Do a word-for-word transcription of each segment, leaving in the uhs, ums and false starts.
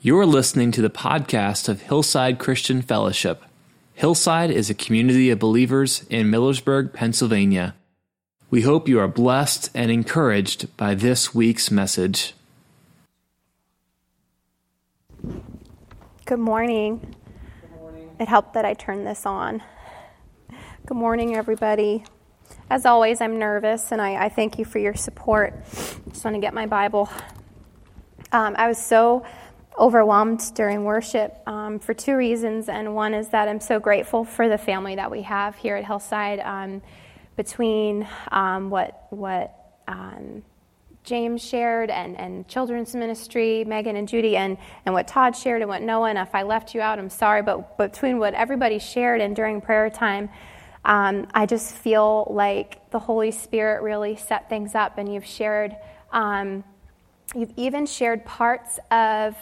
You're listening to the podcast of Hillside Christian Fellowship. Hillside is a community of believers in Millersburg, Pennsylvania. We hope you are blessed and encouraged by this week's message. Good morning. Good morning. It helped that I turned this on. Good morning, everybody. As always, I'm nervous, and I, I thank you for your support. Just want to get my Bible. Um, I was so overwhelmed during worship um, for two reasons, and one is that I'm so grateful for the family that we have here at Hillside. Um, between um, what what um, James shared and, and children's ministry, Megan and Judy, and, and what Todd shared and what Noah, and if I left you out, I'm sorry, but between what everybody shared and during prayer time, um, I just feel like the Holy Spirit really set things up, and you've shared, um, you've even shared parts of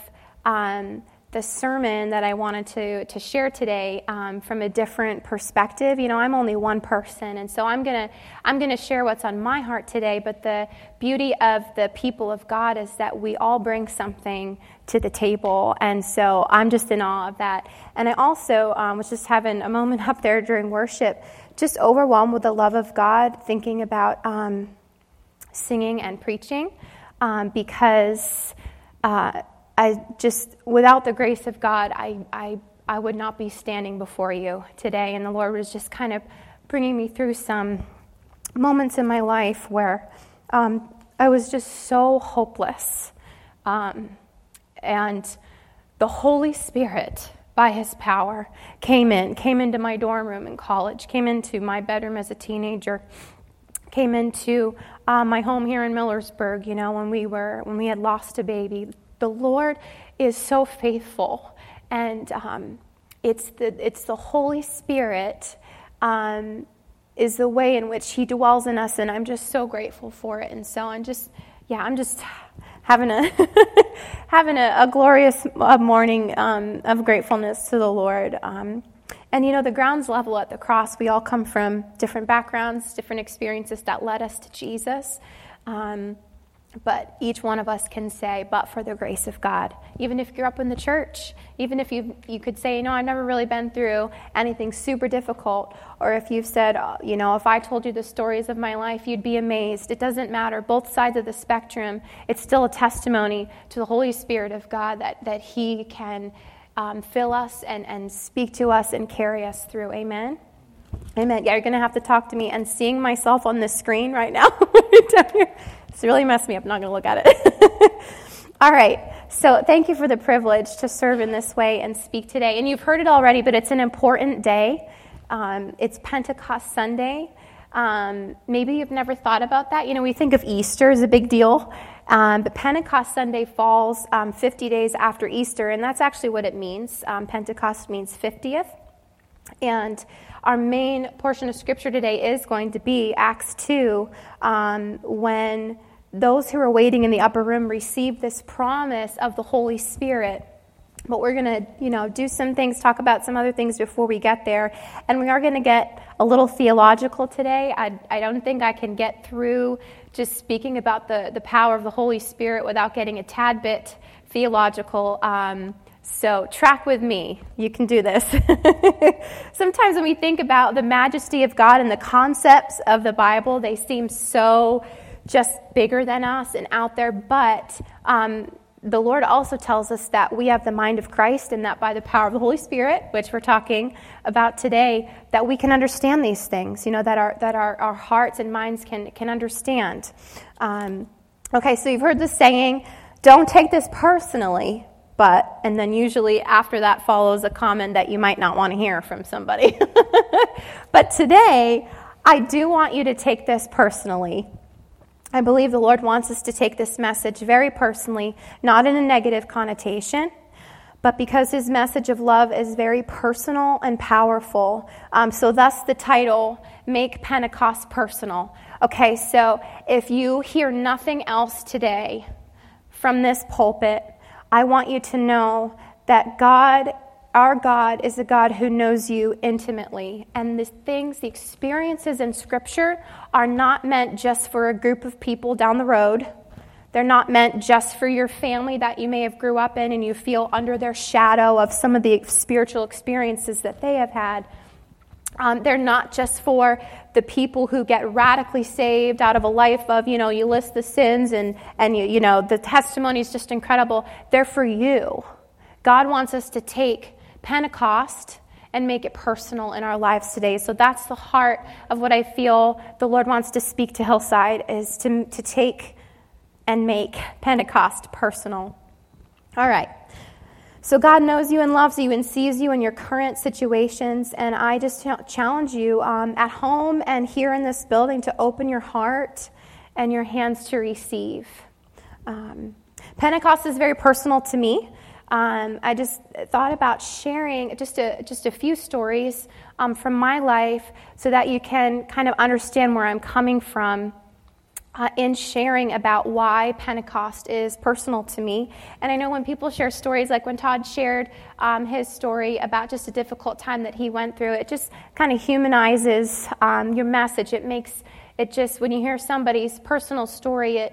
Um, the sermon that I wanted to to share today um, from a different perspective. You know, I'm only one person, and so I'm gonna I'm gonna share what's on my heart today. But the beauty of the people of God is that we all bring something to the table, and so I'm just in awe of that. And I also um, was just having a moment up there during worship, just overwhelmed with the love of God, thinking about um, singing and preaching, um, because. Uh, I just, without the grace of God, I, I I would not be standing before you today. And the Lord was just kind of bringing me through some moments in my life where um, I was just so hopeless. Um, and the Holy Spirit, by His power, came in, came into my dorm room in college, came into my bedroom as a teenager, came into uh, my home here in Millersburg, you know, when we were, when we had lost a baby. The Lord is so faithful, and um, it's the it's the Holy Spirit um, is the way in which He dwells in us, and I'm just so grateful for it. And so I'm just, yeah, I'm just having a having a, a glorious morning um, of gratefulness to the Lord. Um, and you know, the ground's level at the cross. We all come from different backgrounds, different experiences that led us to Jesus. Um, But each one of us can say, but for the grace of God. Even if you're up in the church, even if you you could say, no, I've never really been through anything super difficult. Or if you've said, you know, if I told you the stories of my life, you'd be amazed. It doesn't matter. Both sides of the spectrum, it's still a testimony to the Holy Spirit of God that, that He can um, fill us and, and speak to us and carry us through. Amen? Amen. Yeah, you're going to have to talk to me. And seeing myself on the screen right now, down here, it's really messed me up. I'm not going to look at it. All right. So thank you for the privilege to serve in this way and speak today. And you've heard it already, but it's an important day. Um, it's Pentecost Sunday. Um, maybe you've never thought about that. You know, we think of Easter as a big deal. Um, but Pentecost Sunday falls um, fifty days after Easter, and that's actually what it means. Um, Pentecost means fiftieth. And our main portion of Scripture today is going to be Acts two, um, when those who are waiting in the upper room received this promise of the Holy Spirit. But we're going to, you know, do some things, talk about some other things before we get there. And we are going to get a little theological today. I, I don't think I can get through just speaking about the, the power of the Holy Spirit without getting a tad bit theological. Um So track with me. You can do this. Sometimes when we think about the majesty of God and the concepts of the Bible, they seem so just bigger than us and out there. But um, the Lord also tells us that we have the mind of Christ, and that by the power of the Holy Spirit, which we're talking about today, that we can understand these things, you know, that our that our, our hearts and minds can, can understand. Um, okay, so you've heard the saying, don't take this personally. But, and then usually after that follows a comment that you might not want to hear from somebody. But today, I do want you to take this personally. I believe the Lord wants us to take this message very personally, not in a negative connotation, but because His message of love is very personal and powerful. Um, so thus the title, Make Pentecost Personal. Okay, so if you hear nothing else today from this pulpit, I want you to know that God, our God, is a God who knows you intimately. And the things, the experiences in Scripture are not meant just for a group of people down the road. They're not meant just for your family that you may have grew up in and you feel under their shadow of some of the spiritual experiences that they have had. Um, they're not just for the people who get radically saved out of a life of, you know, you list the sins and, and you, you know, the testimony is just incredible. They're for you. God wants us to take Pentecost and make it personal in our lives today. So that's the heart of what I feel the Lord wants to speak to Hillside, is to, to take and make Pentecost personal. All right. So God knows you and loves you and sees you in your current situations, and I just challenge you um, at home and here in this building to open your heart and your hands to receive. Um, Pentecost is very personal to me. Um, I just thought about sharing just a, just a few stories um, from my life so that you can kind of understand where I'm coming from Uh, in sharing about why Pentecost is personal to me. And I know when people share stories, like when Todd shared um, his story about just a difficult time that he went through, it just kind of humanizes um, your message. It makes it just, when you hear somebody's personal story, it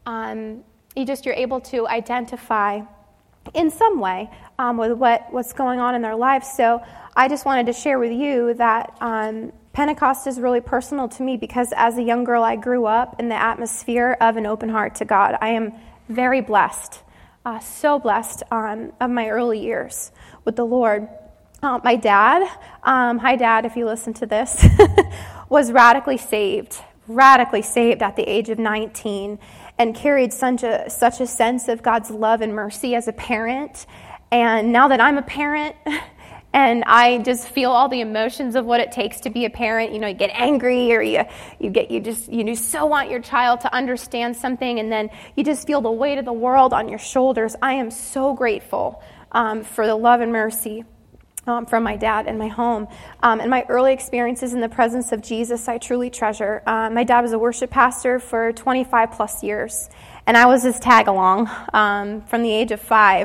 um, you just, you're able to identify in some way um, with what, what's going on in their lives. So I just wanted to share with you that um, Pentecost is really personal to me because as a young girl, I grew up in the atmosphere of an open heart to God. I am very blessed, uh, so blessed um, of my early years with the Lord. Uh, my dad, um, hi Dad, if you listen to this, was radically saved, radically saved at the age of nineteen, and carried such a, such a sense of God's love and mercy as a parent. And now that I'm a parent, and I just feel all the emotions of what it takes to be a parent. You know, you get angry, or you you get you just you just so want your child to understand something, and then you just feel the weight of the world on your shoulders. I am so grateful um, for the love and mercy um, from my dad in my home. Um, and my early experiences in the presence of Jesus, I truly treasure. Uh, my dad was a worship pastor for twenty-five plus years, and I was his tag along um, from the age of five.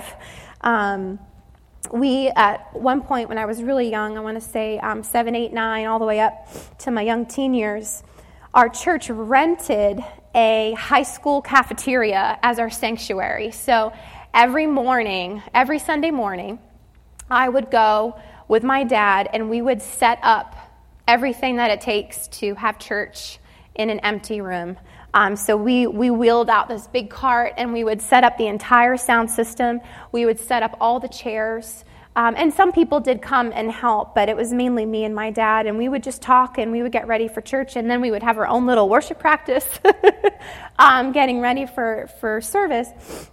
Um, We, at one point when I was really young, I want to say um, seven, eight, nine, all the way up to my young teen years, our church rented a high school cafeteria as our sanctuary. So every morning, every Sunday morning, I would go with my dad and we would set up everything that it takes to have church in an empty room. Um, so we, we wheeled out this big cart and we would set up the entire sound system. We would set up all the chairs. Um, and some people did come and help, but it was mainly me and my dad. And we would just talk and we would get ready for church. And then we would have our own little worship practice, um, getting ready for, for service.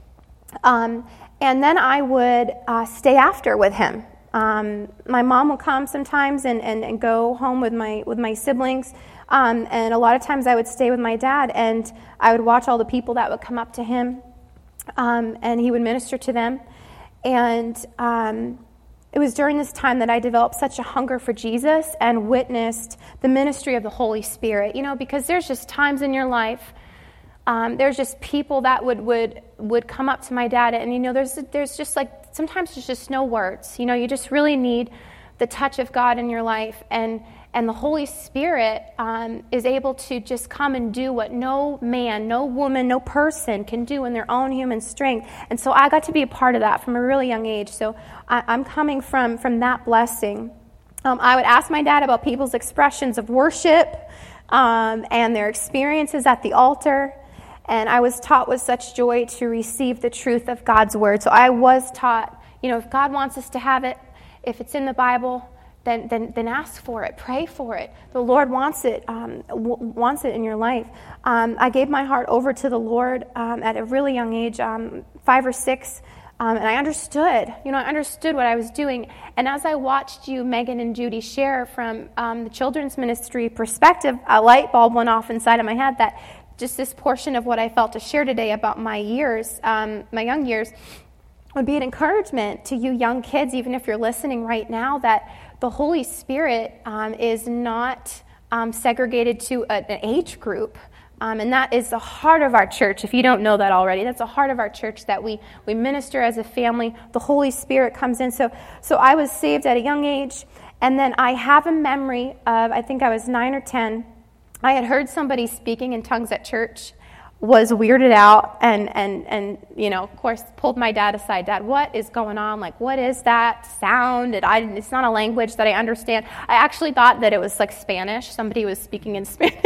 Um, and then I would uh, stay after with him. Um, my mom would come sometimes and, and, and go home with my with my siblings. Um, and a lot of times I would stay with my dad, and I would watch all the people that would come up to him, um, and he would minister to them. And um, it was during this time that I developed such a hunger for Jesus and witnessed the ministry of the Holy Spirit. You know, because there's just times in your life, um, there's just people that would, would would come up to my dad, and you know, there's there's just like sometimes there's just no words. You know, you just really need the touch of God in your life, and and the Holy Spirit um, is able to just come and do what no man, no woman, no person can do in their own human strength. And so I got to be a part of that from a really young age. So I, I'm coming from, from that blessing. Um, I would ask my dad about people's expressions of worship um, and their experiences at the altar. And I was taught with such joy to receive the truth of God's word. So I was taught, you know, if God wants us to have it, if it's in the Bible, Then, then, then ask for it. Pray for it. The Lord wants it. Um, w- wants it in your life. Um, I gave my heart over to the Lord um, at a really young age, um, five or six, um, and I understood. You know, I understood what I was doing. And as I watched you, Megan and Judy, share from um, the children's ministry perspective, a light bulb went off inside of my head that just this portion of what I felt to share today about my years, um, my young years, would be an encouragement to you young kids, even if you're listening right now, that the Holy Spirit um, is not um, segregated to a, an age group. Um, and that is the heart of our church. If you don't know that already, that's the heart of our church, that we, we minister as a family. The Holy Spirit comes in. So, so I was saved at a young age. And then I have a memory of, I think I was nine or ten. I had heard somebody speaking in tongues at church was weirded out and, and, and, you know, of course, pulled my dad aside. Dad, what is going on? Like, what is that sound? And I, it's not a language that I understand. I actually thought that it was like Spanish. Somebody was speaking in Spanish.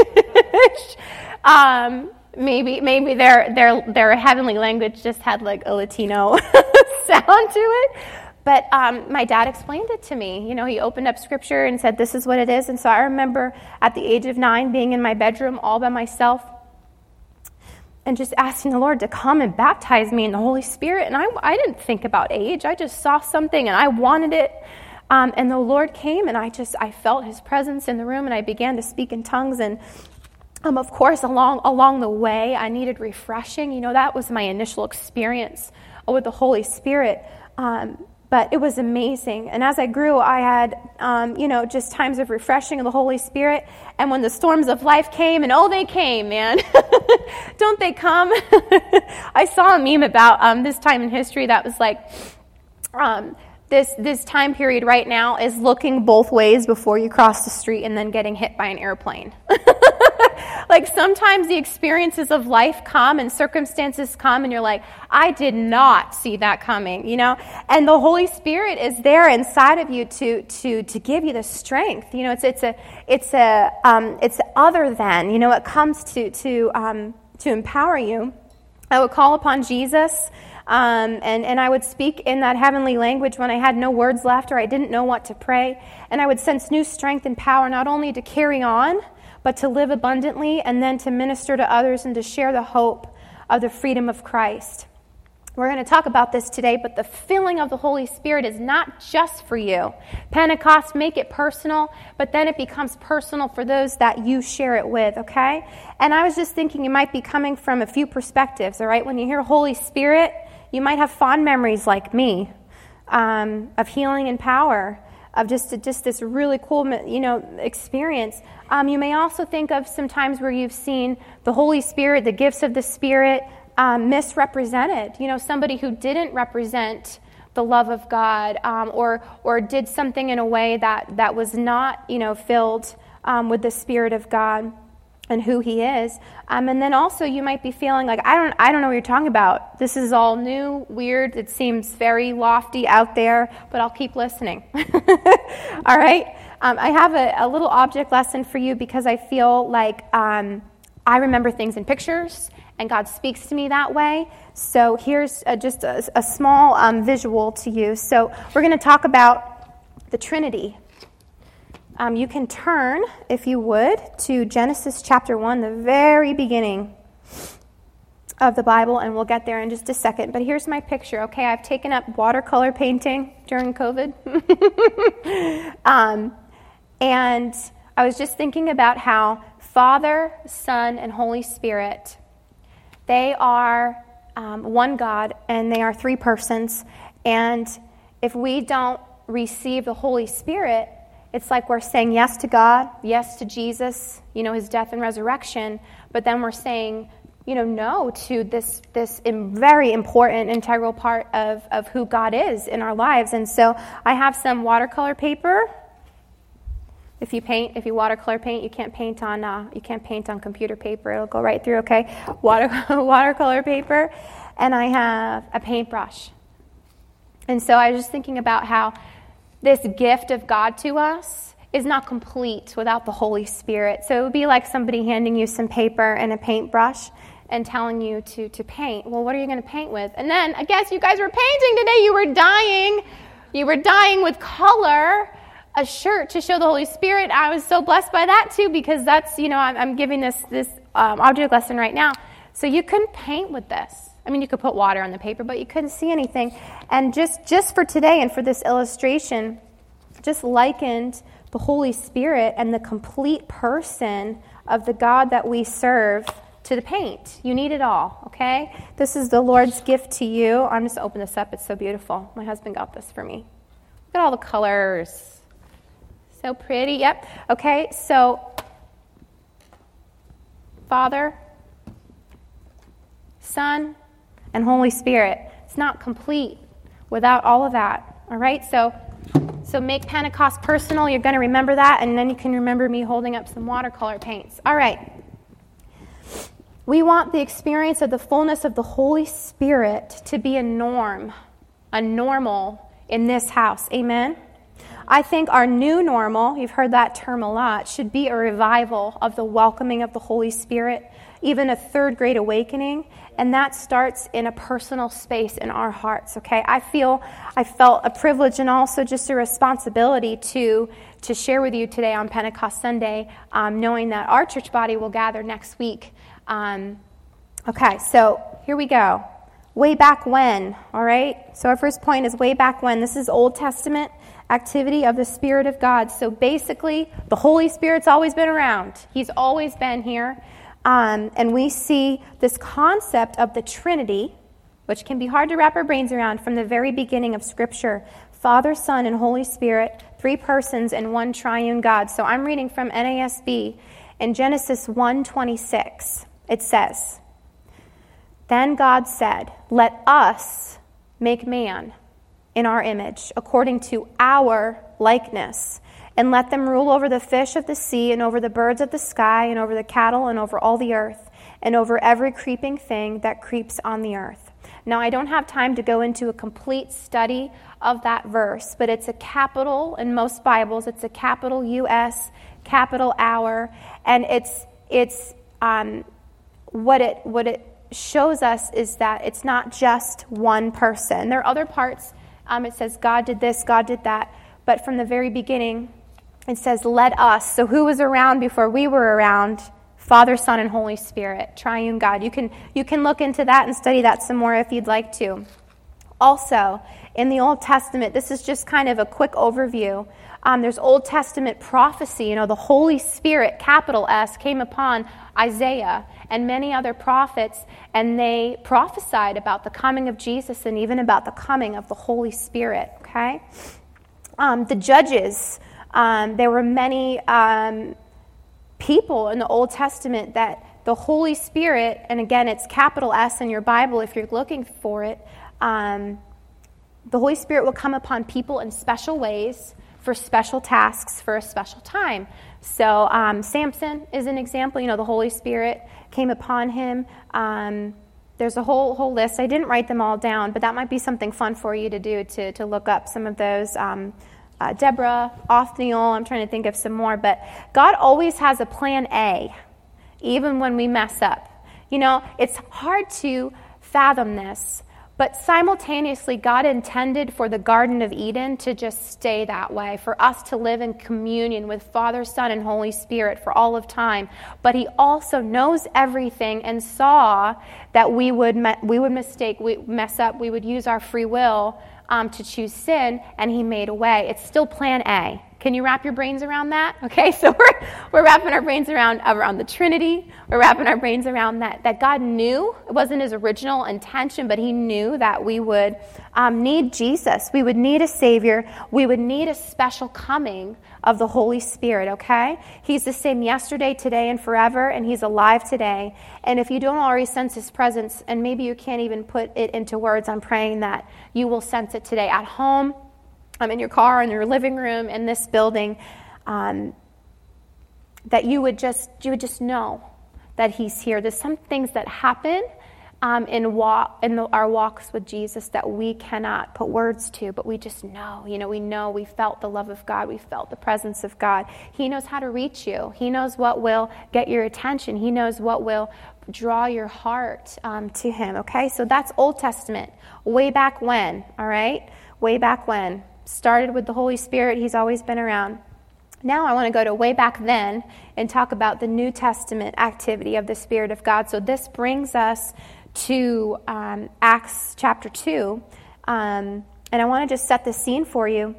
um, maybe maybe their, their, their heavenly language just had like a Latino sound to it. But um, my dad explained it to me. You know, he opened up scripture and said, this is what it is. And so I remember at the age of nine being in my bedroom all by myself and just asking the Lord to come and baptize me in the Holy Spirit. And I, I didn't think about age. I just saw something and I wanted it. Um, and the Lord came and I just, I felt his presence in the room and I began to speak in tongues. And um, of course, along, along the way, I needed refreshing. You know, that was my initial experience with the Holy Spirit. Um, But it was amazing. And as I grew, I had, um, you know, just times of refreshing of the Holy Spirit. And when the storms of life came, and oh, they came, man. Don't they come? I saw a meme about um, this time in history that was like, um, this this time period right now is looking both ways before you cross the street and then getting hit by an airplane. Like sometimes the experiences of life come and circumstances come and you're like, I did not see that coming, you know? And the Holy Spirit is there inside of you to to to give you the strength. You know, it's it's a it's a um, it's other than, you know, it comes to to um, to empower you. I would call upon Jesus. Um, and, and I would speak in that heavenly language when I had no words left or I didn't know what to pray. And I would sense new strength and power not only to carry on, but to live abundantly and then to minister to others and to share the hope of the freedom of Christ. We're going to talk about this today, but the filling of the Holy Spirit is not just for you. Pentecost, make it personal, but then it becomes personal for those that you share it with, okay? And I was just thinking it might be coming from a few perspectives, all right? When you hear Holy Spirit, you might have fond memories like me um, of healing and power, of just just this really cool, you know, experience. Um, you may also think of some times where you've seen the Holy Spirit, the gifts of the Spirit, um, misrepresented. You know, somebody who didn't represent the love of God, um, or or did something in a way that that was not, you know, filled um, with the Spirit of God and who He is. Um, and then also you might be feeling like, I don't I don't know what you're talking about. This is all new, weird. It seems very lofty out there, but I'll keep listening. All right? Um, I have a, a little object lesson for you because I feel like um, I remember things in pictures and God speaks to me that way. So here's a, just a, a small um, visual to you. So we're going to talk about the Trinity. Um, you can turn, if you would, to Genesis chapter one, the very beginning of the Bible, and we'll get there in just a second. But here's my picture, okay? I've taken up watercolor painting during COVID. um, and I was just thinking about how Father, Son, and Holy Spirit, they are um, one God, and they are three persons. And if we don't receive the Holy Spirit, it's like we're saying yes to God, yes to Jesus, you know, his death and resurrection, but then we're saying, you know, no to this this very important, integral part of, of who God is in our lives. And so I have some watercolor paper. If you paint, if you watercolor paint, you can't paint on uh, you can't paint on computer paper. It'll go right through, okay? Water watercolor paper, and I have a paintbrush. And so I was just thinking about how this gift of God to us is not complete without the Holy Spirit. So it would be like somebody handing you some paper and a paintbrush and telling you to, to paint. Well, what are you going to paint with? And then I guess you guys were painting today. You were dyeing. You were dyeing with color a shirt to show the Holy Spirit. I was so blessed by that too, because that's, you know, I'm, I'm giving this, this um, object lesson right now. So you couldn't paint with this. I mean, you could put water on the paper, but you couldn't see anything. And just, just for today and for this illustration, just likened the Holy Spirit and the complete person of the God that we serve to the paint. You need it all, okay? This is the Lord's gift to you. I'm just going to open this up. It's so beautiful. My husband got this for me. Look at all the colors. So pretty. Yep. Okay, so Father, Son, and Holy Spirit. It's not complete without all of that. All right? So so make Pentecost personal. You're going to remember that, and then you can remember me holding up some watercolor paints. All right. We want the experience of the fullness of the Holy Spirit to be a norm, a normal in this house. Amen? I think our new normal, you've heard that term a lot, should be a revival of the welcoming of the Holy Spirit, even a third grade awakening, and that starts in a personal space in our hearts, okay? I feel, I felt a privilege and also just a responsibility to, to share with you today on Pentecost Sunday, um, knowing that our church body will gather next week. Um, okay, so here we go. Way back when, all right? So our first point is way back when. This is Old Testament activity of the Spirit of God. So basically, the Holy Spirit's always been around. He's always been here. Um, and we see this concept of the Trinity, which can be hard to wrap our brains around from the very beginning of Scripture. Father, Son, and Holy Spirit, three persons and one triune God. So I'm reading from N A S B. In Genesis one twenty-six, it says, "Then God said, 'Let us make man in our image, according to our likeness, and let them rule over the fish of the sea, and over the birds of the sky, and over the cattle, and over all the earth, and over every creeping thing that creeps on the earth.'" Now, I don't have time to go into a complete study of that verse, but it's a capital in most Bibles. It's a capital U S, capital our, and it's it's um, what it what it shows us is that it's not just one person. There are other parts. Um, it says God did this, God did that, but from the very beginning, it says, "Let us." So who was around before we were around? Father, Son, and Holy Spirit, triune God. You can you can look into that and study that some more if you'd like to. Also, in the Old Testament, this is just kind of a quick overview. Um, there's Old Testament prophecy. You know, the Holy Spirit, capital S, came upon Isaiah and many other prophets, and they prophesied about the coming of Jesus and even about the coming of the Holy Spirit, okay? Um, the Judges, um, there were many um, people in the Old Testament that the Holy Spirit, and again, it's capital S in your Bible if you're looking for it, um, the Holy Spirit will come upon people in special ways for special tasks for a special time. So um, Samson is an example. You know, the Holy Spirit came upon him. Um, there's a whole whole list. I didn't write them all down, but that might be something fun for you to do, to, to look up some of those. Um, uh, Deborah, Othniel, I'm trying to think of some more. But God always has a plan A, even when we mess up. You know, it's hard to fathom this, but simultaneously, God intended for the Garden of Eden to just stay that way, for us to live in communion with Father, Son, and Holy Spirit for all of time. But He also knows everything and saw that we would we would mistake, we mess up, we would use our free will um, to choose sin, and He made a way. It's still Plan A. Can you wrap your brains around that? Okay, so we're we're wrapping our brains around around the Trinity. We're wrapping our brains around that that God knew. It wasn't His original intention, but He knew that we would um, need Jesus. We would need a Savior. We would need a special coming of the Holy Spirit, okay? He's the same yesterday, today, and forever, and He's alive today. And if you don't already sense His presence, and maybe you can't even put it into words, I'm praying that you will sense it today at home, Um, in your car, in your living room, in this building, um, that you would just you would just know that He's here. There's some things that happen um, in walk in the, our walks with Jesus that we cannot put words to, but we just know. You know, we know we felt the love of God. We felt the presence of God. He knows how to reach you. He knows what will get your attention. He knows what will draw your heart um, to Him. Okay, so that's Old Testament, way back when. All right, way back when. Started with the Holy Spirit. He's always been around. Now I want to go to way back then and talk about the New Testament activity of the Spirit of God. So this brings us to um, Acts chapter two. Um, and I want to just set the scene for you.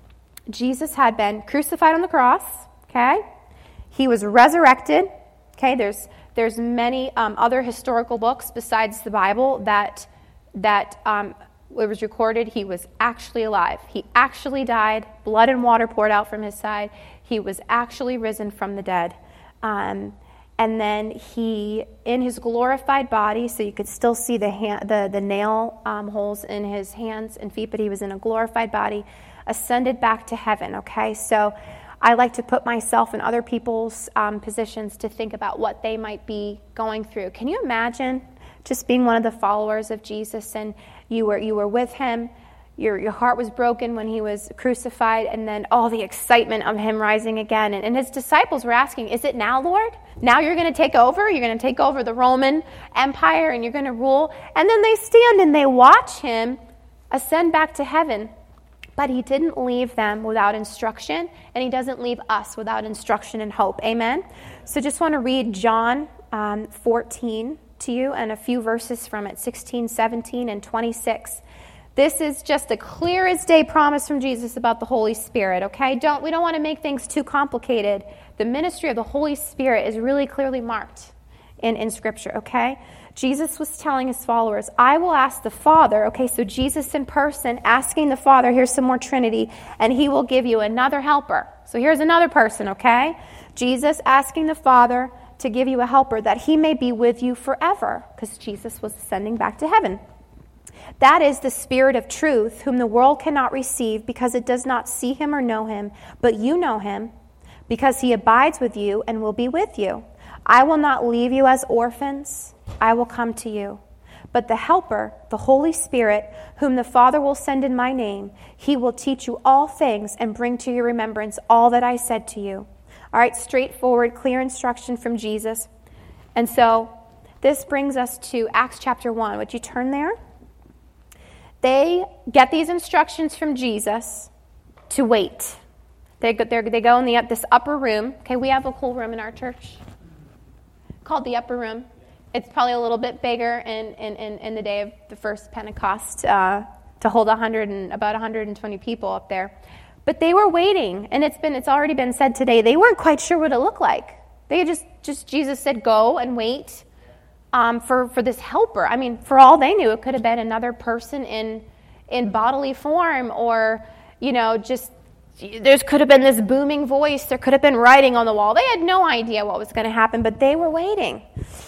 Jesus had been crucified on the cross, okay? He was resurrected, okay? There's there's many um, other historical books besides the Bible that that um it was recorded he was actually alive. He actually died, blood and water poured out from His side. He was actually risen from the dead. Um, and then He, in His glorified body, so you could still see the hand, the, the nail um, holes in His hands and feet, but He was in a glorified body, ascended back to heaven, okay? So I like to put myself in other people's um, positions to think about what they might be going through. Can you imagine just being one of the followers of Jesus, and you were you were with him, your your heart was broken when he was crucified, and then all the excitement of him rising again. And, and his disciples were asking, is it now, Lord? Now you're going to take over? You're going to take over the Roman Empire and you're going to rule? And then they stand and they watch him ascend back to heaven. But he didn't leave them without instruction, and he doesn't leave us without instruction and hope. Amen? So just want to read John um, fourteen to you and a few verses from it, sixteen, seventeen, and twenty-six. This is just a clear as day promise from Jesus about the Holy Spirit, okay? Don't we don't want to make things too complicated. The ministry of the Holy Spirit is really clearly marked in, in Scripture, okay? Jesus was telling his followers, I will ask the Father, okay, so Jesus in person asking the Father, here's some more Trinity, and he will give you another helper. So here's another person, okay? Jesus asking the Father to give you a helper that he may be with you forever, because Jesus was ascending back to heaven. That is the Spirit of truth, whom the world cannot receive because it does not see him or know him, but you know him, because he abides with you and will be with you. I will not leave you as orphans. I will come to you. But the Helper, the Holy Spirit, whom the Father will send in my name, he will teach you all things and bring to your remembrance all that I said to you. All right, straightforward, clear instruction from Jesus. And so this brings us to Acts chapter one. Would you turn there? They get these instructions from Jesus to wait. They go, they go in the this upper room. Okay, we have a cool room in our church called the upper room. It's probably a little bit bigger in, in, in, in the day of the first Pentecost uh, to hold one hundred and about one hundred twenty people up there. But they were waiting, and it's been it's already been said today. They weren't quite sure what it looked like. They just just Jesus said, "Go and wait um, for for this helper." I mean, for all they knew, it could have been another person in in bodily form, or you know, just there could have been this booming voice. There could have been writing on the wall. They had no idea what was going to happen, but they were waiting.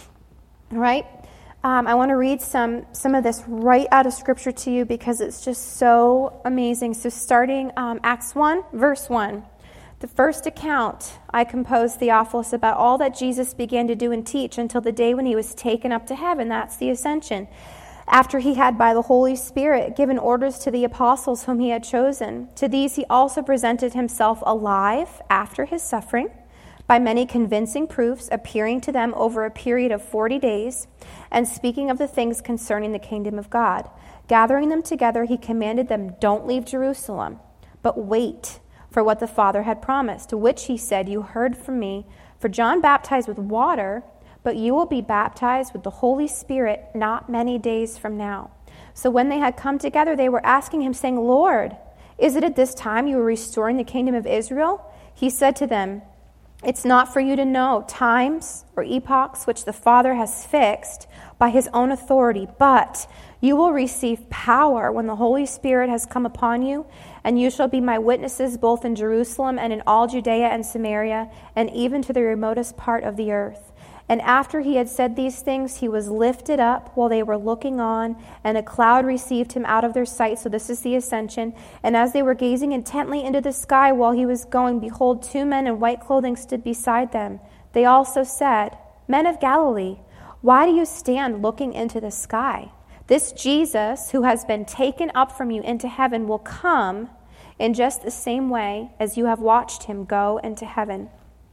All right? Um, I want to read some some of this right out of Scripture to you because it's just so amazing. So starting um, Acts one, verse one. The first account I composed, Theophilus, about all that Jesus began to do and teach until the day when he was taken up to heaven. That's the ascension. After he had, by the Holy Spirit, given orders to the apostles whom he had chosen. To these he also presented himself alive after his suffering, by many convincing proofs, appearing to them over a period of forty days, and speaking of the things concerning the kingdom of God. Gathering them together, he commanded them, don't leave Jerusalem, but wait for what the Father had promised, which he said, you heard from me. For John baptized with water, but you will be baptized with the Holy Spirit not many days from now. So when they had come together, they were asking him, saying, Lord, is it at this time you are restoring the kingdom of Israel? He said to them, it's not for you to know times or epochs which the Father has fixed by his own authority, but you will receive power when the Holy Spirit has come upon you, and you shall be my witnesses both in Jerusalem and in all Judea and Samaria, and even to the remotest part of the earth. And after he had said these things, he was lifted up while they were looking on, and a cloud received him out of their sight. So this is the ascension. And as they were gazing intently into the sky while he was going, behold, two men in white clothing stood beside them. They also said, Men of Galilee, why do you stand looking into the sky? This Jesus, who has been taken up from you into heaven, will come in just the same way as you have watched him go into heaven.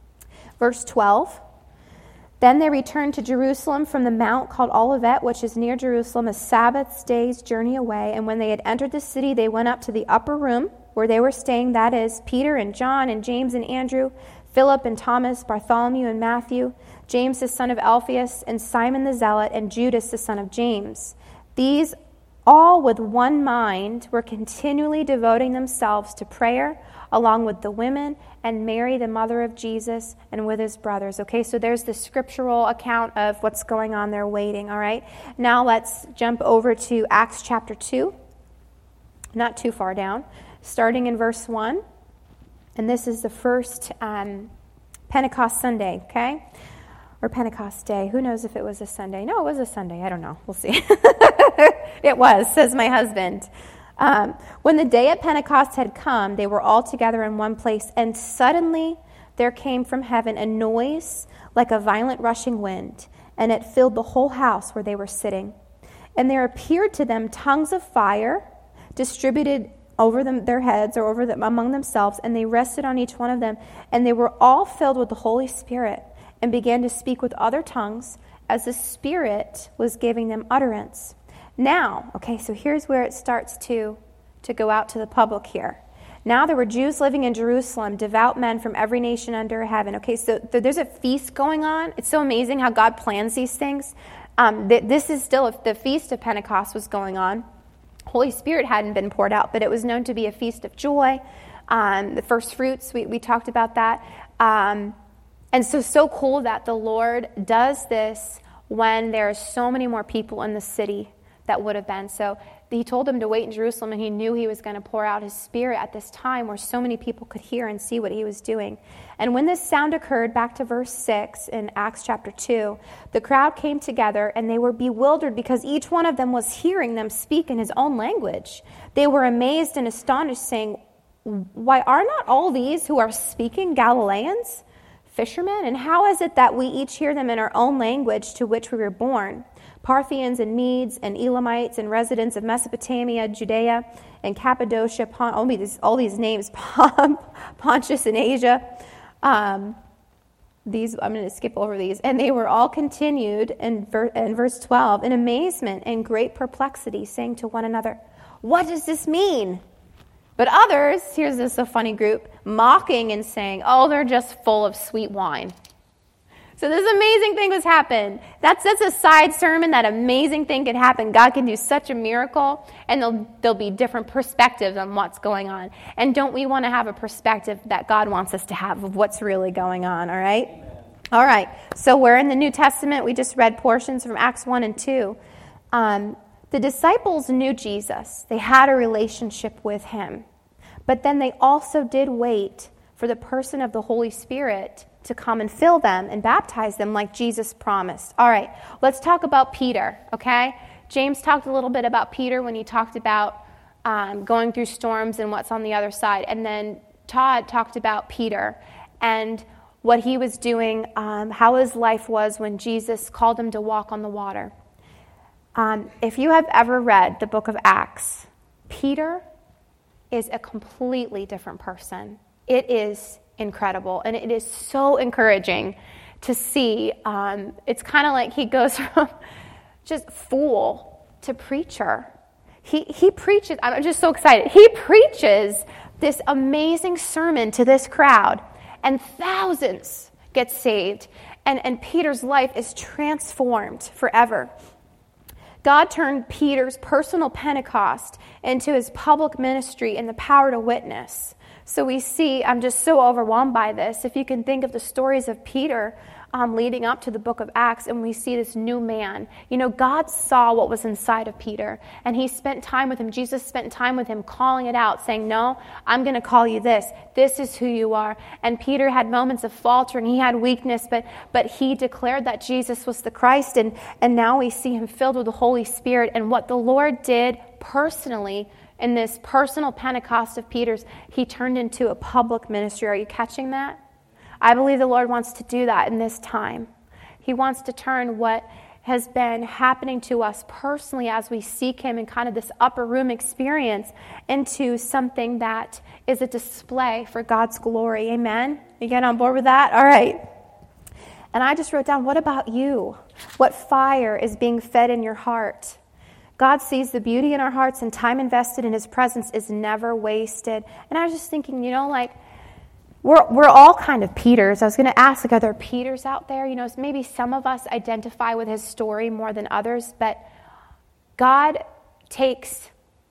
Verse twelve. Then they returned to Jerusalem from the mount called Olivet, which is near Jerusalem, a Sabbath day's journey away. And when they had entered the city, they went up to the upper room where they were staying, that is, Peter and John and James and Andrew, Philip and Thomas, Bartholomew and Matthew, James the son of Alphaeus, and Simon the Zealot, and Judas the son of James. These all with one mind were continually devoting themselves to prayer, along with the women and Mary, the mother of Jesus, and with his brothers. Okay, so there's the scriptural account of what's going on there waiting, all right? Now let's jump over to Acts chapter two, not too far down, starting in verse one. And this is the first um, Pentecost Sunday, okay? Or Pentecost Day. Who knows if it was a Sunday? No, it was a Sunday. I don't know. We'll see. It was, says my husband. Um, when the day of Pentecost had come, they were all together in one place, and suddenly there came from heaven a noise like a violent rushing wind, and it filled the whole house where they were sitting. And there appeared to them tongues of fire distributed over them, their heads or over them among themselves, and they rested on each one of them. And they were all filled with the Holy Spirit and began to speak with other tongues as the Spirit was giving them utterance. Now, okay, so here's where it starts to, to go out to the public here. Now there were Jews living in Jerusalem, devout men from every nation under heaven. Okay, so th- there's a feast going on. It's so amazing how God plans these things. Um, th- this is still, a, the feast of Pentecost was going on. Holy Spirit hadn't been poured out, but it was known to be a feast of joy. Um, the first fruits, we, we talked about that. Um, and so, so cool that the Lord does this when there are so many more people in the city that would have been. So he told them to wait in Jerusalem, and he knew he was going to pour out his Spirit at this time where so many people could hear and see what he was doing. And when this sound occurred, back to verse six in Acts chapter two, the crowd came together, and they were bewildered because each one of them was hearing them speak in his own language. They were amazed and astonished, saying, "Why, are not all these who are speaking Galileans, fishermen? And how is it that we each hear them in our own language to which we were born? Parthians and Medes and Elamites and residents of Mesopotamia, Judea and Cappadocia, Pon- all, these, all these names, Pontus and Asia." Um, these I'm going to skip over these. And they were all continued in, ver- in verse twelve in amazement and great perplexity, saying to one another, "What does this mean?" But others, here's this a funny group, mocking and saying, "Oh, they're just full of sweet wine." So this amazing thing has happened. That's, that's a side sermon. That amazing thing could happen. God can do such a miracle, and there'll, there'll be different perspectives on what's going on. And don't we want to have a perspective that God wants us to have of what's really going on, all right? Amen. All right, so we're in the New Testament. We just read portions from Acts one and two. Um, the disciples knew Jesus. They had a relationship with him. But then they also did wait for the person of the Holy Spirit to come and fill them and baptize them like Jesus promised. All right, let's talk about Peter, okay? James talked a little bit about Peter when he talked about um, going through storms and what's on the other side. And then Todd talked about Peter and what he was doing, um, how his life was when Jesus called him to walk on the water. Um, if you have ever read the book of Acts, Peter is a completely different person. It is incredible, and it is so encouraging to see. Um, it's kind of like he goes from just fool to preacher. He he preaches. I'm just so excited. He preaches this amazing sermon to this crowd, and thousands get saved, and, and Peter's life is transformed forever. God turned Peter's personal Pentecost into his public ministry and the power to witness. So we see, I'm just so overwhelmed by this. If you can think of the stories of Peter um, leading up to the book of Acts, and we see this new man. You know, God saw what was inside of Peter, and he spent time with him. Jesus spent time with him, calling it out, saying, "No, I'm going to call you this. This is who you are." And Peter had moments of faltering. He had weakness, but but he declared that Jesus was the Christ, and, and now we see him filled with the Holy Spirit. And what the Lord did personally in this personal Pentecost of Peter's, he turned into a public ministry. Are you catching that? I believe the Lord wants to do that in this time. He wants to turn what has been happening to us personally as we seek him in kind of this upper room experience into something that is a display for God's glory. Amen? You get on board with that? All right. And I just wrote down, what about you? What fire is being fed in your heart? God sees the beauty in our hearts, and time invested in his presence is never wasted. And I was just thinking, you know, like, We're we're all kind of Peters. I was going to ask, like, are there Peters out there? You know, maybe some of us identify with his story more than others, but God takes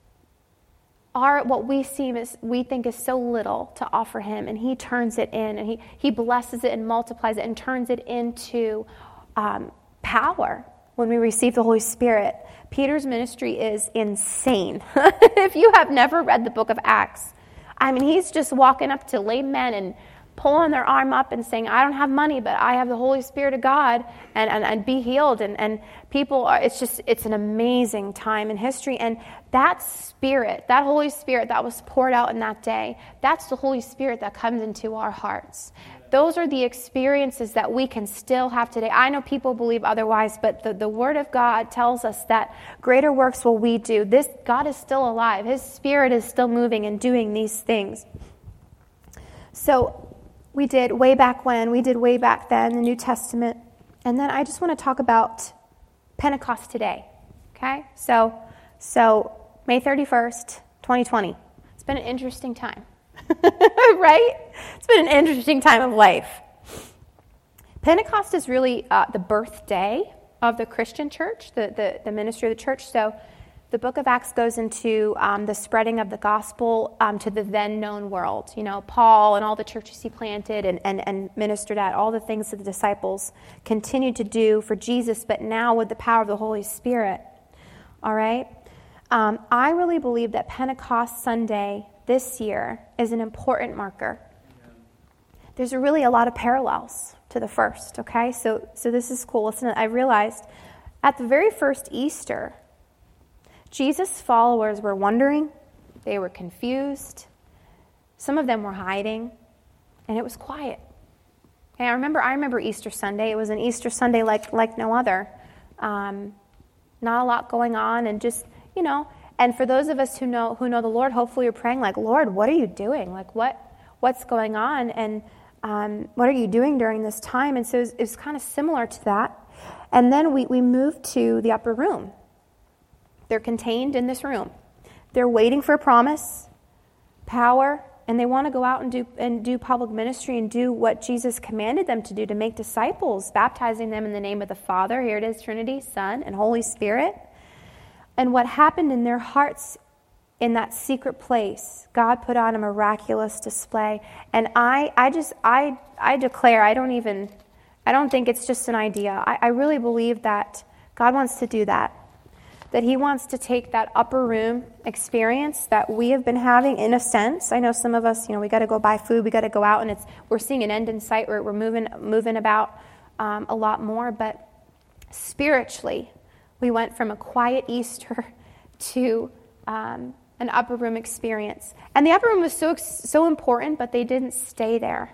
our what we seem as we think is so little to offer him, and he turns it in, and he he blesses it and multiplies it and turns it into um, power when we receive the Holy Spirit. Peter's ministry is insane. If you have never read the book of Acts, I mean, he's just walking up to lame men and pulling their arm up and saying, I don't have money, but I have the Holy Spirit of God, and, and, and be healed. And, and people are, it's just, it's an amazing time in history. And that Spirit, that Holy Spirit that was poured out in that day, that's the Holy Spirit that comes into our hearts. Those are the experiences that we can still have today. I know people believe otherwise, but the, the Word of God tells us that greater works will we do. This God is still alive. His Spirit is still moving and doing these things. So we did way back when, we did way back then, the New Testament. And then I just want to talk about Pentecost today. Okay? So, so May thirty-first, twenty twenty. It's been an interesting time. Right? It's been an interesting time of life. Pentecost is really uh, the birthday of the Christian church, the, the, the ministry of the church. So the book of Acts goes into um, the spreading of the gospel um, to the then known world. You know, Paul and all the churches he planted and, and, and ministered at, all the things that the disciples continued to do for Jesus, but now with the power of the Holy Spirit. All right? Um, I really believe that Pentecost Sunday this year is an important marker. There's really a lot of parallels to the first, okay? So so this is cool. Listen, I realized at the very first Easter, Jesus' followers were wondering, they were confused, some of them were hiding, and it was quiet. Okay, I remember I remember Easter Sunday. It was an Easter Sunday like like no other. Um, not a lot going on, and just, you know, and for those of us who know who know the Lord, hopefully you're praying like, Lord, what are you doing? Like, what what's going on? And um, what are you doing during this time? And so it was, it was kind of similar to that. And then we, we moved to the upper room. They're contained in this room. They're waiting for a promise, power, and they want to go out and do and do public ministry and do what Jesus commanded them to do, to make disciples, baptizing them in the name of the Father. Here it is, Trinity, Son, and Holy Spirit. And what happened in their hearts in that secret place, God put on a miraculous display. And I, I just, I, I declare, I don't even, I don't think it's just an idea. I, I really believe that God wants to do that. That he wants to take that upper room experience that we have been having, in a sense. I know some of us, you know, we got to go buy food, we got to go out, and it's we're seeing an end in sight. We're, we're moving, moving about um, a lot more. But spiritually, we went from a quiet Easter to um, an upper room experience. And the upper room was so so important, but they didn't stay there.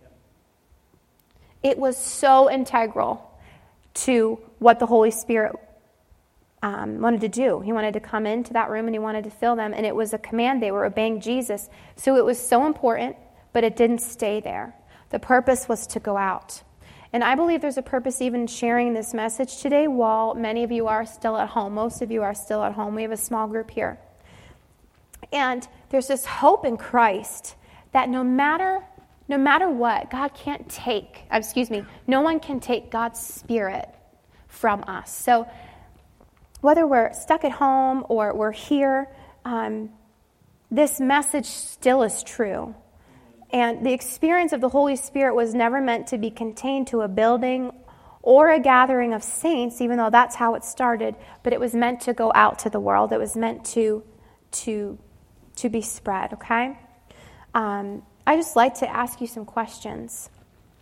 It was so integral to what the Holy Spirit um, wanted to do. He wanted to come into that room and he wanted to fill them. And it was a command. They were obeying Jesus. So it was so important, but it didn't stay there. The purpose was to go out. And I believe there's a purpose even sharing this message today while many of you are still at home. Most of you are still at home. We have a small group here. And there's this hope in Christ that no matter no matter what, God can't take, excuse me, no one can take God's Spirit from us. So whether we're stuck at home or we're here, um, this message still is true. And the experience of the Holy Spirit was never meant to be contained to a building or a gathering of saints, even though that's how it started, but it was meant to go out to the world. It was meant to to to be spread, okay? Um, I just like to ask you some questions.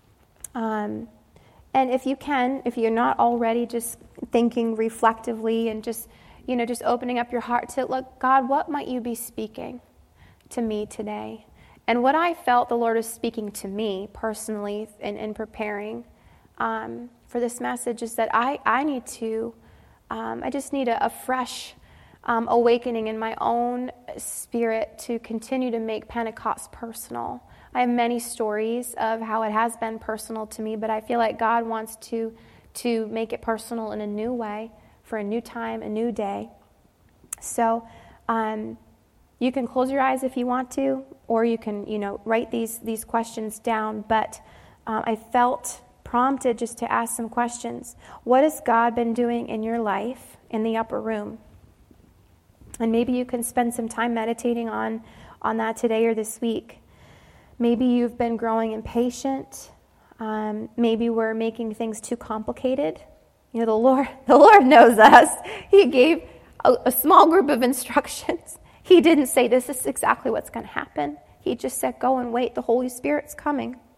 Um, and if you can, if you're not already just thinking reflectively and just, you know, just opening up your heart to, look, God, what might you be speaking to me today? And what I felt the Lord is speaking to me personally in, in preparing um, for this message is that I, I need to, um, I just need a, a fresh um, awakening in my own spirit to continue to make Pentecost personal. I have many stories of how it has been personal to me, but I feel like God wants to, to make it personal in a new way for a new time, a new day. So, um, you can close your eyes if you want to, or you can, you know, write these these questions down. But uh, I felt prompted just to ask some questions. What has God been doing in your life in the upper room? And maybe you can spend some time meditating on, on that today or this week. Maybe you've been growing impatient. Um, maybe we're making things too complicated. You know, the Lord, the Lord knows us. He gave a, a small group of instructions. He didn't say this is exactly what's going to happen. He just said, go and wait. The Holy Spirit's coming.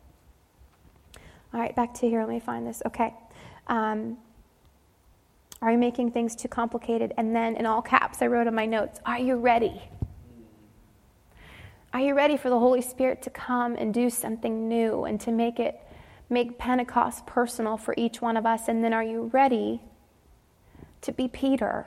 All right, back to here. Let me find this. Okay. Um, are you making things too complicated? And then in all caps, I wrote in my notes, are you ready? Are you ready for the Holy Spirit to come and do something new and to make it, make Pentecost personal for each one of us? And then are you ready to be Peter?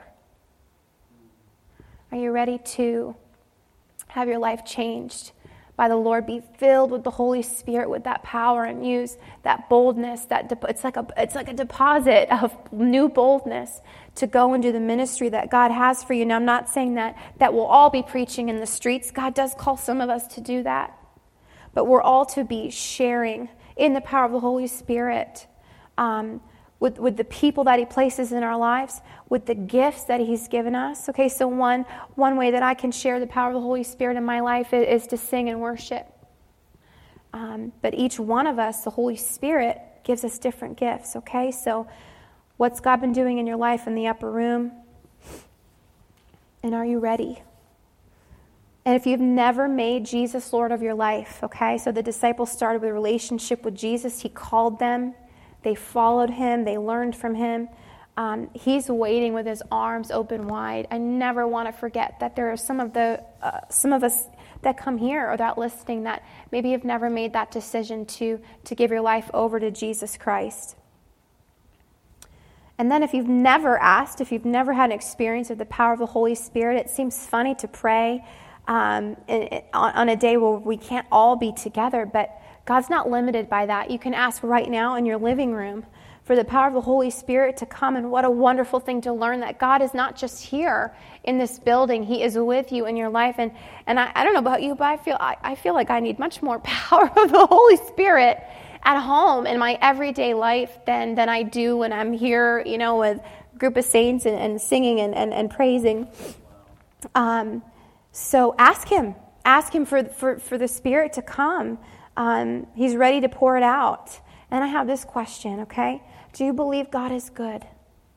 Are you ready to have your life changed by the Lord, be filled with the Holy Spirit, with that power, and use that boldness? That de- it's like a it's like a deposit of new boldness to go and do the ministry that God has for you. Now, I'm not saying that that we'll all be preaching in the streets. God does call some of us to do that, but we're all to be sharing in the power of the Holy Spirit. Um, With, with the people that he places in our lives, with the gifts that he's given us. Okay, so one one way that I can share the power of the Holy Spirit in my life is, is to sing and worship. Um, but each one of us, the Holy Spirit, gives us different gifts. Okay, so what's God been doing in your life in the upper room? And are you ready? And if you've never made Jesus Lord of your life, okay, so the disciples started with a relationship with Jesus. He called them. They followed him. They learned from him. Um, he's waiting with his arms open wide. I never want to forget that there are some of the uh, some of us that come here or that listening that maybe have never made that decision to to give your life over to Jesus Christ. And then if you've never asked, if you've never had an experience of the power of the Holy Spirit, it seems funny to pray um, on, on a day where we can't all be together, but God's not limited by that. You can ask right now in your living room for the power of the Holy Spirit to come, and what a wonderful thing to learn that God is not just here in this building. He is with you in your life. And and I, I don't know about you, but I feel I, I feel like I need much more power of the Holy Spirit at home in my everyday life than, than I do when I'm here, you know, with a group of saints and, and singing and, and, and praising. Um, so ask him. Ask him for, for, for the Spirit to come. Um, he's ready to pour it out. And I have this question, okay? Do you believe God is good?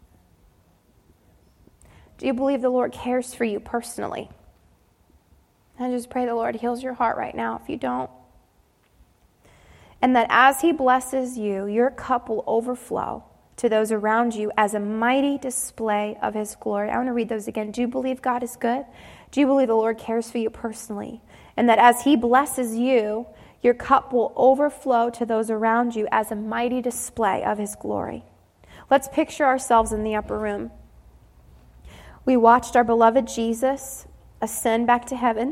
Do you believe the Lord cares for you personally? I just pray the Lord heals your heart right now if you don't. And that as he blesses you, your cup will overflow to those around you as a mighty display of his glory. I want to read those again. Do you believe God is good? Do you believe the Lord cares for you personally? And that as he blesses you, your cup will overflow to those around you as a mighty display of his glory. Let's picture ourselves in the upper room. We watched our beloved Jesus ascend back to heaven,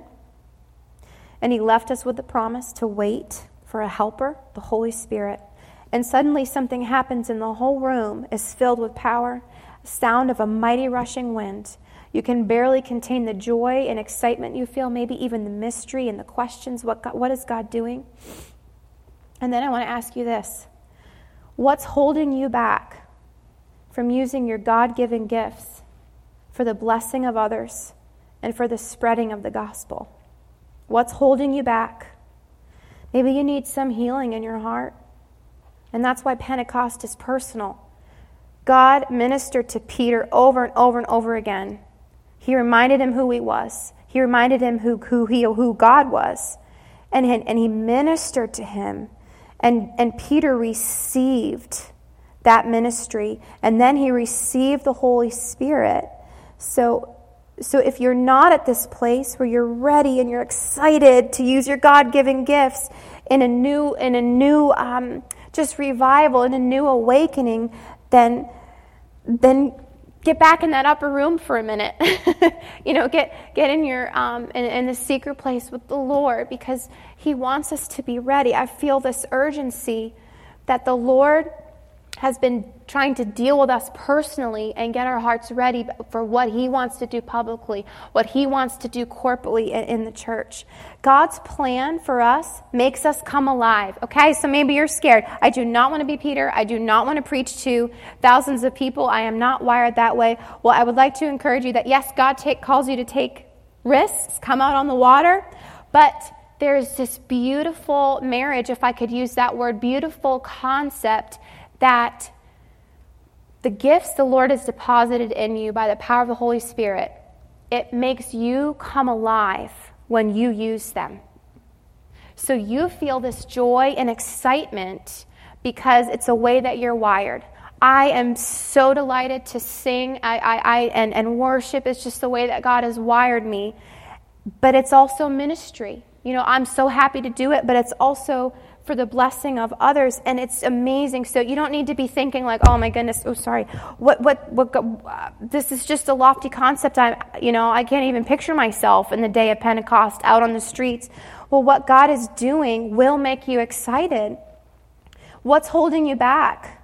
and he left us with the promise to wait for a helper, the Holy Spirit. And suddenly something happens, and the whole room is filled with power, a sound of a mighty rushing wind. You can barely contain the joy and excitement you feel, maybe even the mystery and the questions. What God, what is God doing? And then I want to ask you this. What's holding you back from using your God-given gifts for the blessing of others and for the spreading of the gospel? What's holding you back? Maybe you need some healing in your heart. And that's why Pentecost is personal. God ministered to Peter over and over and over again. He reminded him who he was. He reminded him who, who, he, who God was. And, and he ministered to him. And, and Peter received that ministry. And then he received the Holy Spirit. So, so if you're not at this place where you're ready and you're excited to use your God-given gifts in a new, in a new um, just revival, in a new awakening, then then get back in that upper room for a minute. you know, get get in your um, in, in the secret place with the Lord, because he wants us to be ready. I feel this urgency that the Lord has been trying to deal with us personally and get our hearts ready for what he wants to do publicly, what he wants to do corporately in, in the church. God's plan for us makes us come alive, okay? So maybe you're scared. I do not want to be Peter. I do not want to preach to thousands of people. I am not wired that way. Well, I would like to encourage you that, yes, God take, calls you to take risks, come out on the water, but there's this beautiful marriage, if I could use that word, beautiful concept that the gifts the Lord has deposited in you by the power of the Holy Spirit, it makes you come alive when you use them. So you feel this joy and excitement because it's a way that you're wired. I am so delighted to sing I, I, I, and, and worship. It's just the way that God has wired me. But it's also ministry. You know, I'm so happy to do it, but it's also for the blessing of others, and it's amazing. So you don't need to be thinking like, oh my goodness, oh sorry, what what what? Uh, this is just a lofty concept. I, you know, I can't even picture myself in the day of Pentecost out on the streets. Well, what God is doing will make you excited. What's holding you back?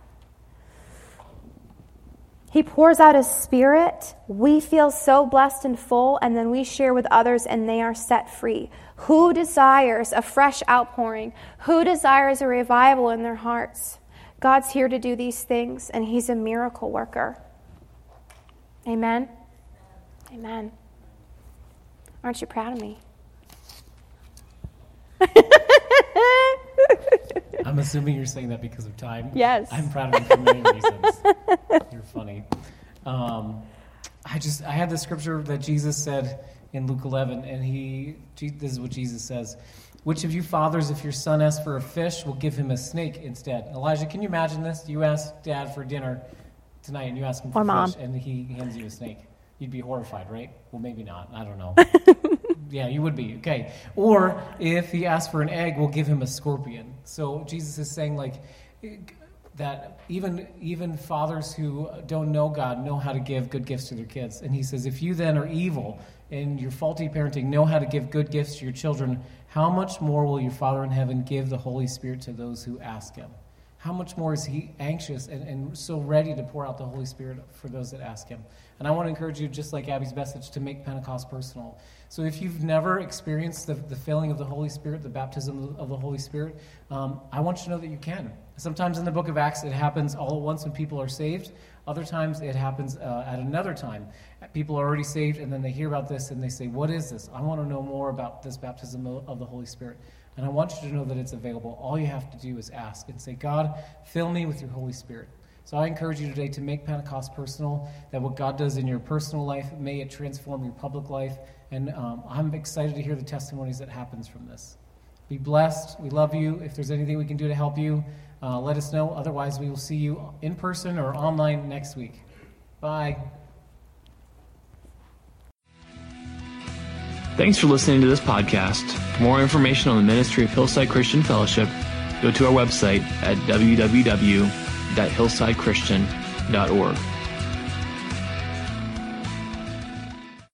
He pours out His Spirit. We feel so blessed and full, and then we share with others, and they are set free. Who desires a fresh outpouring? Who desires a revival in their hearts? God's here to do these things, and He's a miracle worker. Amen? Amen. Aren't you proud of me? I'm assuming you're saying that because of time. Yes. I'm proud of you for many reasons. You're funny. Um, I just I had the scripture that Jesus said in Luke eleven, and he this is what Jesus says: "Which of you fathers, if your son asks for a fish, will give him a snake instead?" Elijah, can you imagine this? You ask Dad for dinner tonight, and you ask him for or Mom. fish, and he hands you a snake. You'd be horrified, right? Well, maybe not. I don't know. Yeah, you would be. Okay. Or if he asks for an egg, we'll give him a scorpion. So Jesus is saying, like, that even even fathers who don't know God know how to give good gifts to their kids. And he says, if you then are evil and your faulty parenting know how to give good gifts to your children, how much more will your Father in heaven give the Holy Spirit to those who ask Him? How much more is He anxious and, and so ready to pour out the Holy Spirit for those that ask Him? And I want to encourage you, just like Abby's message, to make Pentecost personal. So if you've never experienced the, the filling of the Holy Spirit, the baptism of the Holy Spirit, um, I want you to know that you can. Sometimes in the book of Acts, it happens all at once when people are saved. Other times it happens uh, at another time. People are already saved, and then they hear about this, and they say, what is this? I want to know more about this baptism of the Holy Spirit. And I want you to know that it's available. All you have to do is ask and say, God, fill me with your Holy Spirit. So I encourage you today to make Pentecost personal, that what God does in your personal life, may it transform your public life. And um, I'm excited to hear the testimonies that happens from this. Be blessed. We love you. If there's anything we can do to help you, uh, let us know. Otherwise, we will see you in person or online next week. Bye. Thanks for listening to this podcast. For more information on the ministry of Hillside Christian Fellowship, go to our website at w w w dot hillside christian dot org.